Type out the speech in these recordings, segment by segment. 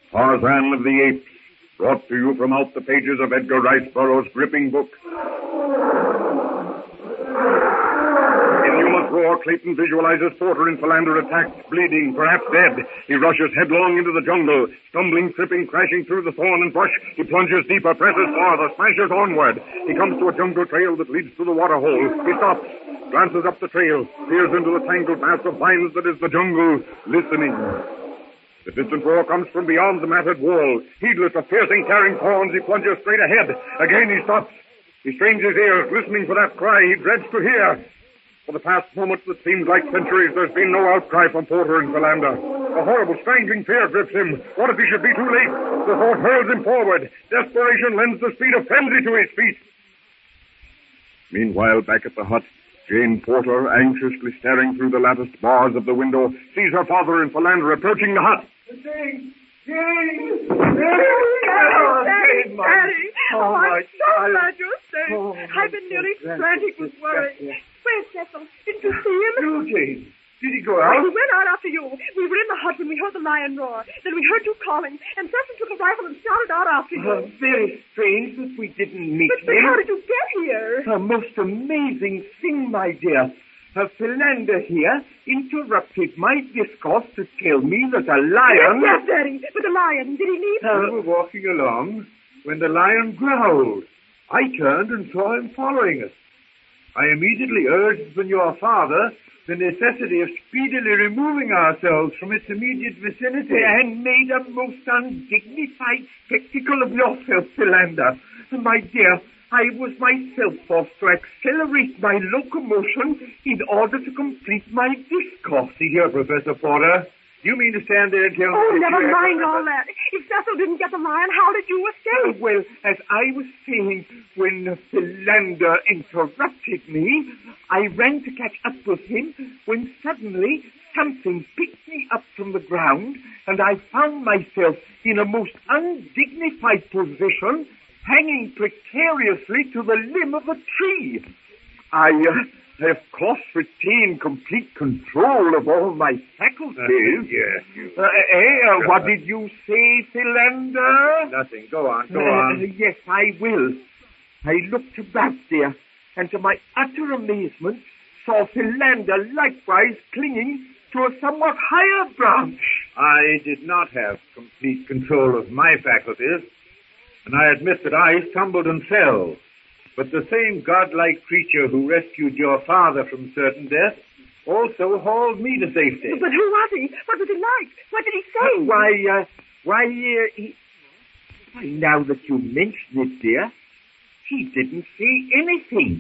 Tarzan of the Apes, brought to you from out the pages of Edgar Rice Burroughs' gripping book. Inhuman roar, Clayton visualizes Porter and Philander attacked, bleeding, perhaps dead. He rushes headlong into the jungle, stumbling, tripping, crashing through the thorn and brush. He plunges deeper, presses farther, smashes onward. He comes to a jungle trail that leads to the water hole. He stops, glances up the trail, peers into the tangled mass of vines that is the jungle, listening. The distant roar comes from beyond the matted wall. Heedless of piercing, tearing thorns, he plunges straight ahead. Again he stops. He strains his ears, listening for that cry he dreads to hear. For the past moments that seemed like centuries, there's been no outcry from Porter and Philander. A horrible, strangling fear grips him. What if he should be too late? The thought hurls him forward. Desperation lends the speed of frenzy to his feet. Meanwhile, back at the hut, Jane Porter, anxiously staring through the latticed bars of the window, sees her father and Philander approaching the hut. Jane! Jane! Daddy! Oh, I'm so glad you're safe. I've been nearly frantic with worry. Where's Cecil? Didn't you see him? No, Jane. Did he go out? He went out after you. We were in the hut when we heard the lion roar. Then we heard you calling, and Cecil took a rifle and started out after you. Very strange that we didn't meet But how did you get here? A most amazing thing, my dear. Philander here interrupted my discourse to tell me that a lion... Yes, Daddy. But the lion, did he leave? We were walking along when the lion growled. I turned and saw him following us. I immediately urged upon your father the necessity of speedily removing ourselves from its immediate vicinity. And made a most undignified spectacle of yourself, Philander. My dear, I was myself forced to accelerate my locomotion in order to complete my discourse. See here, Professor Porter. You mean to stand there and tell me... Oh, never mind all that. If Cecil didn't get the lion, how did you escape? Well, as I was saying, when Philander interrupted me, I ran to catch up with him when suddenly something picked me up from the ground, and I found myself in a most undignified position, hanging precariously to the limb of a tree. I, of course, retained complete control of all my faculties. Yes. What did you say, Philander? Nothing. Go on. Yes, I will. I looked about there, and to my utter amazement, saw Philander likewise clinging to a somewhat higher branch. I did not have complete control of my faculties, and I admit that I stumbled and fell. But the same godlike creature who rescued your father from certain death also hauled me to safety. But who was he? What was he like? What did he say? Now that you mention it, dear, he didn't say anything.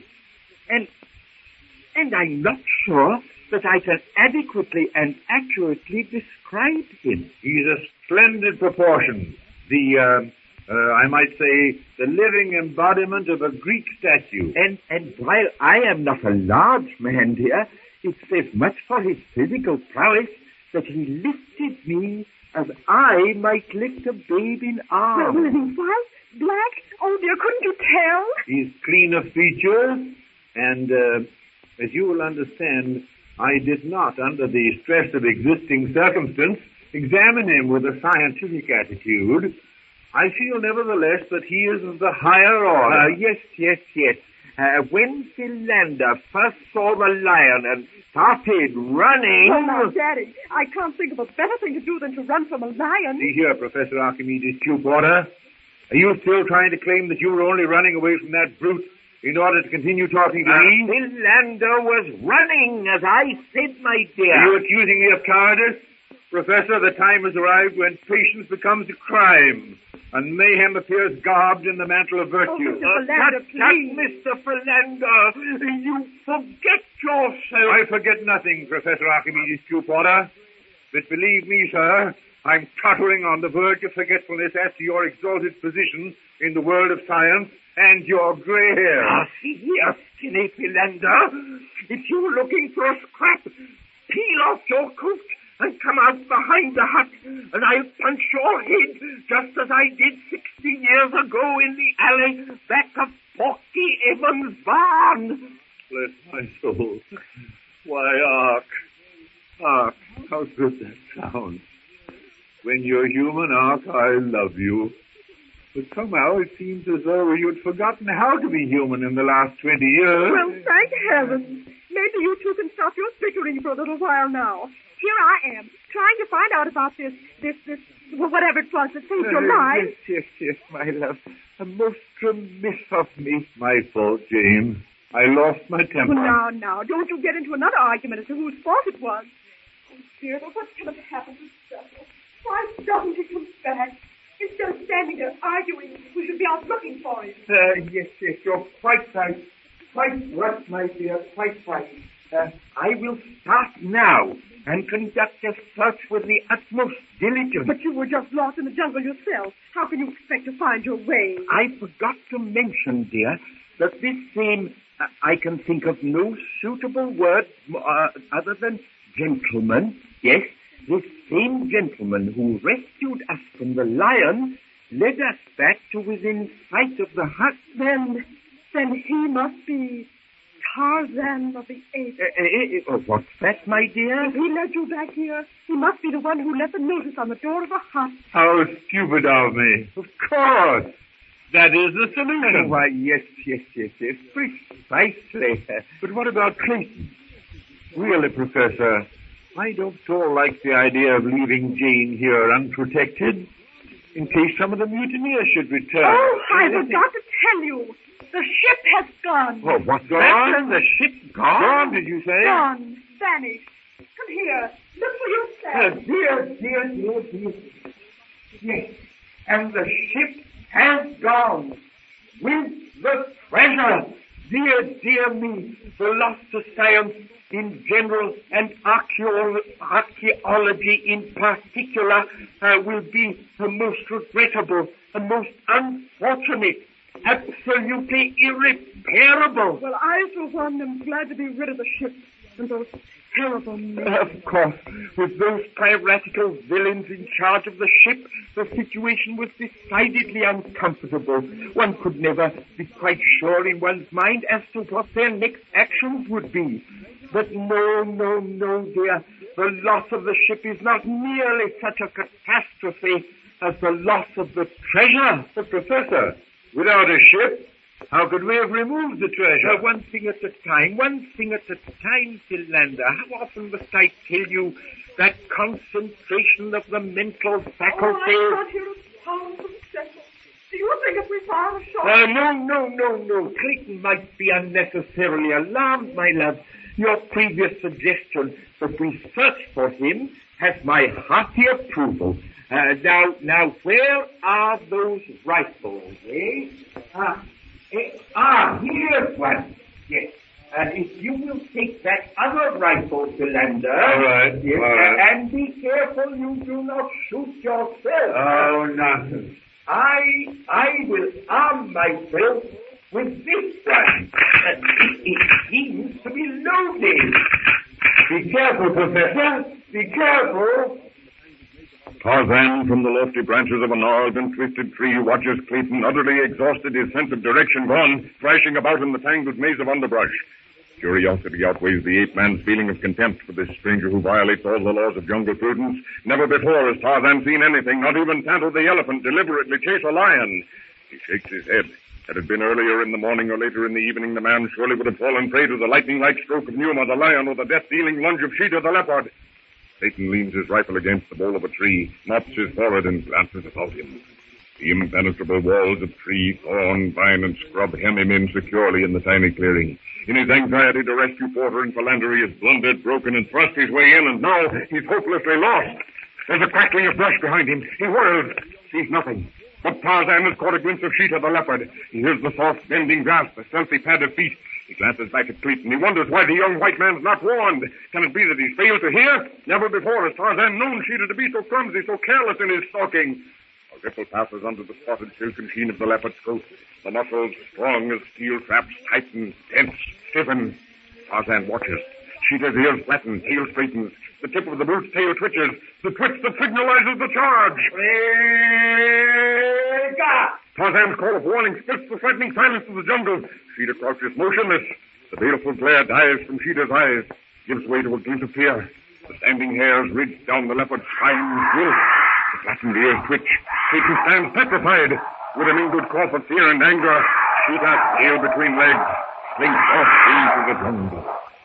And I'm not sure that I can adequately and accurately describe him. He's a splendid proportion. I might say, the living embodiment of a Greek statue. And while I am not a large man, dear, it says much for his physical prowess that he lifted me as I might lift a babe in arms. Was he white? Black? Oh, dear, couldn't you tell? He's clean of feature, and, as you will understand, I did not, under the stress of existing circumstance, examine him with a scientific attitude. I feel, nevertheless, that he is of the higher order. Yes. When Philander first saw the lion and started running... Oh, now, Daddy, I can't think of a better thing to do than to run from a lion. See here, Professor Archimedes Q. Porter. Are you still trying to claim that you were only running away from that brute in order to continue talking to me? Philander was running, as I said, my dear. Are you accusing me of cowardice? Professor, the time has arrived when patience becomes a crime, and mayhem appears garbed in the mantle of virtue. Oh, Mr. Philander, please. Mr. Philander, you forget yourself. I forget nothing, Professor Archimedes Q. Porter. But believe me, sir, I'm tottering on the verge of forgetfulness as to your exalted position in the world of science and your gray hair. See here, skinny Philander. If you're looking for a scrap, peel off your coat and come out behind the hut, and I'll punch your head just as I did 60 years ago in the alley back of Porky Evans' barn. Bless my soul. Why, Ark, how good that sounds. When you're human, Ark, I love you. But somehow it seems as though you'd forgotten how to be human in the last 20 years. Well, thank heavens. Maybe you two can stop your bickering for a little while now. Here I am, trying to find out about this, whatever it was that saved your life. Yes, my love. A most remiss of me. My fault, Jane. I lost my temper. Well, now, don't you get into another argument as to whose fault it was. Oh, dear, but what can have happened to Cecil? Why doesn't he come back? Instead of standing there arguing, we should be out looking for him. Yes, you're quite right. Quite right, my dear, quite right. I will start now and conduct a search with the utmost diligence. But you were just lost in the jungle yourself. How can you expect to find your way? I forgot to mention, dear, that this same, I can think of no suitable word other than gentleman. Yes, this same gentleman who rescued us from the lion led us back to within sight of the hut. Then he must be Tarzan of the Apes. What's that, my dear? If he led you back here, he must be the one who left the notice on the door of the hut. How stupid of me. Of course. That is the solution. Why, yes, precisely. But what about Clayton? Really, Professor, I don't at all like the idea of leaving Jane here unprotected in case some of the mutineers should return. Oh, I forgot to tell you. The ship has gone. Oh, what's gone? The ship gone? Gone, did you say? Gone. Vanished. Come here. Look for yourself. Dear. Yes, and the ship has gone with the treasure. Dear me, the loss to science in general and archaeology in particular will be the most regrettable and most unfortunate, absolutely irreparable. Well, I, for one, am glad to be rid of the ship and those terrible men. Of course, with those piratical villains in charge of the ship, the situation was decidedly uncomfortable. One could never be quite sure in one's mind as to what their next actions would be. But no, dear. The loss of the ship is not nearly such a catastrophe as the loss of the treasure. But, Professor, without a ship, how could we have removed the treasure? One thing at a time, Philander. How often must I tell you that concentration of the mental faculties... Oh, I can't hear a sound from Cecil. Do you think if we fire a shot... No. Clayton might be unnecessarily alarmed, my love. Your previous suggestion that we search for him has my hearty approval. Now, where are those rifles, eh? Here's one. Yes. If you will take that other rifle, Philander. All right. Yes, all right. And be careful you do not shoot yourself. Oh, nonsense. I will arm myself with this one. It seems to be loaded. Be careful, Professor. Be careful. Tarzan, from the lofty branches of a gnarled and twisted tree, watches Clayton, utterly exhausted, his sense of direction gone, thrashing about in the tangled maze of underbrush. Curiosity outweighs the ape-man's feeling of contempt for this stranger who violates all the laws of jungle prudence. Never before has Tarzan seen anything, not even Tanto the elephant, deliberately chase a lion. He shakes his head. Had it been earlier in the morning or later in the evening, the man surely would have fallen prey to the lightning-like stroke of Numa the lion or the death-dealing lunge of Sheeta the leopard. Clayton leans his rifle against the bole of a tree, mops his forehead, and glances about him. The impenetrable walls of tree, thorn, vine, and scrub hem him in securely in the tiny clearing. In his anxiety to rescue Porter and Philander, he has blundered, broken, and thrust his way in, and now he's hopelessly lost. There's a crackling of brush behind him. He whirls, sees nothing. But Tarzan has caught a glimpse of Sheeta the leopard. He hears the soft, bending grass, the stealthy pad of feet. He glances back at Clayton. He wonders why the young white man's not warned. Can it be that he's failed to hear? Never before has Tarzan known Sheeta to be so clumsy, so careless in his stalking. A ripple passes under the spotted silken sheen of the leopard's coat. The muscles, strong as steel traps, tighten, tense, stiffen. Tarzan watches. Sheeta's ears flatten, tail straightens. The tip of the brute's tail twitches. The twitch that signalizes the charge. Tarzan's call of warning splits the threatening silence of the jungle. Sheeta crouches motionless. The baleful glare dies from Sheeta's eyes, gives way to a glint of fear. The standing hairs ridge down the leopard's spine. Flattened ears twitch. Satan stands petrified. With a mingled cough of fear and anger, Sheeta, tail between legs, slinks off into the jungle.